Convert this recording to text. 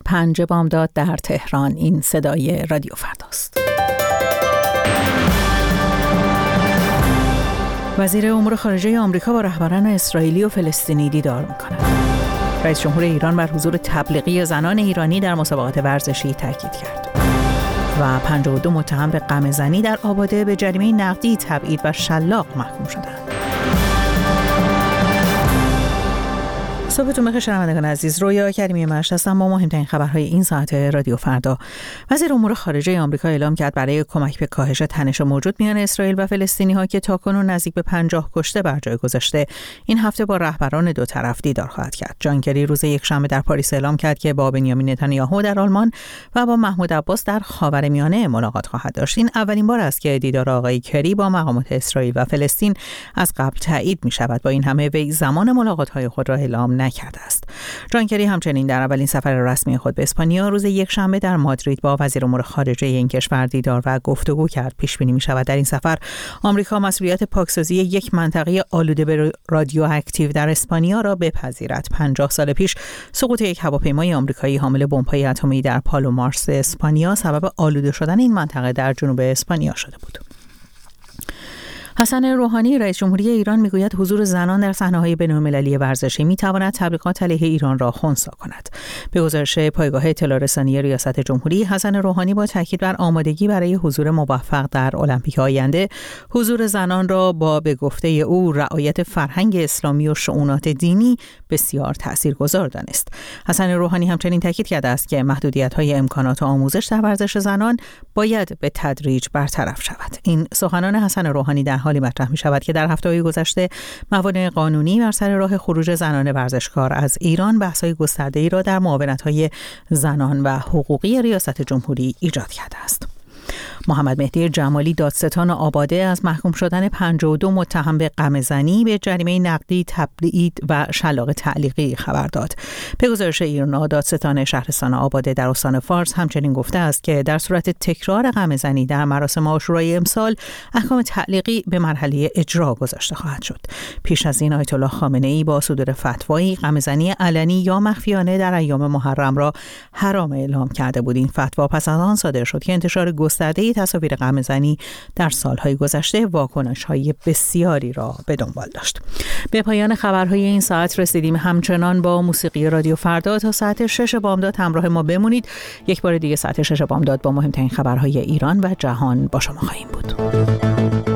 5 بامداد در تهران. این صدای رادیو فرداست. وزیر امور خارجه آمریکا با رهبران اسرائیلی و فلسطینی دیدار می‌کند. رئیس جمهور ایران بر حضور تبلیغی زنان ایرانی در مسابقات ورزشی تاکید کرد. و 52 متهم به غمه‌زنی در آباده به جریمه نقدی، تبعید و شلاق محکوم شدند. صبحتون بخیر شنوندگان عزیز. رویا کریمی مشت هستم با مهمترین خبرهای این ساعت رادیو فردا. وزیر امور خارجه آمریکا اعلام کرد برای کمک به کاهش تنش موجود میان اسرائیل و فلسطینی‌ها که تاکنون نزدیک به 50 کشته بر جای گذاشته، این هفته با رهبران دو طرف دیدار خواهد کرد. جان کری روز یکشنبه در پاریس اعلام کرد که با بنیامین نتانیاهو در آلمان و با محمود عباس در خاورمیانه ملاقات خواهد داشت. این اولین بار است که دیدار آقای کری با مقامات اسرائیل و فلسطین از قبل تایید می‌شود. با این همه وی زمان ملاقات‌های خود را اعلام نکرده است. جان کری همچنین در اولین سفر رسمی خود به اسپانیا روز یکشنبه در مادرید با وزیر امور خارجه این کشور دیدار و گفتگو کرد. پیش بینی می‌شود در این سفر آمریکا مسئولیت پاکسازی یک منطقه آلوده به رادیواکتیو در اسپانیا را بپذیرد. 50 سال پیش سقوط یک هواپیمای آمریکایی حامل بمب‌های اتمی در پالومارس اسپانیا سبب آلوده شدن این منطقه در جنوب اسپانیا شده بود. حسن روحانی رئیس جمهوری ایران میگوید حضور زنان در صحنه‌های بین‌المللی ورزشی میتواند تبلیغات علیه ایران را خنثی کند. به گزارش پایگاه اطلاع رسانی ریاست جمهوری، حسن روحانی با تاکید بر آمادگی برای حضور موفق در المپیک آینده، حضور زنان را با به گفته او رعایت فرهنگ اسلامی و شؤونات دینی بسیار تاثیرگذار دانست. حسن روحانی همچنین تاکید کرده است که محدودیت‌های امکانات آموزش در ورزش زنان باید به تدریج برطرف شود. این سخنان حسن روحانی در حالی مطرح می شود که در هفته‌های گذشته موانع قانونی بر سر راه خروج زنان ورزشکار از ایران بحث‌های گسترده‌ای را در معاونت‌های زنان و حقوقی ریاست جمهوری ایجاد کرده است. محمد مهدی جمالی دادستان آباده از محکوم شدن 52 متهم به غمه‌زنی به جریمه نقدی، تبعید و شلاق تعلیقی خبر داد. به گزارش ایرنا، دادستان شهرستان آباده در استان فارس همچنین گفته است که در صورت تکرار غمه‌زنی در مراسم عاشورای امسال احکام تعلیقی به مرحله اجرا گذاشته خواهد شد. پیش از این آیت الله خامنه‌ای با صدور فتوایی غمه‌زنی علنی یا مخفیانه در ایام محرم را حرام اعلام کرده بود. این فتوا پس از آن صادر شد که انتشار گسترده تصاویر غمه‌زنی در سالهای گذشته واکنش‌های بسیاری را به دنبال داشت. به پایان خبرهای این ساعت رسیدیم. همچنان با موسیقی رادیو فردا تا ساعت 6 بامداد همراه ما بمونید. یک بار دیگه ساعت 6 بامداد با مهمترین خبرهای ایران و جهان با شما خواهیم بود.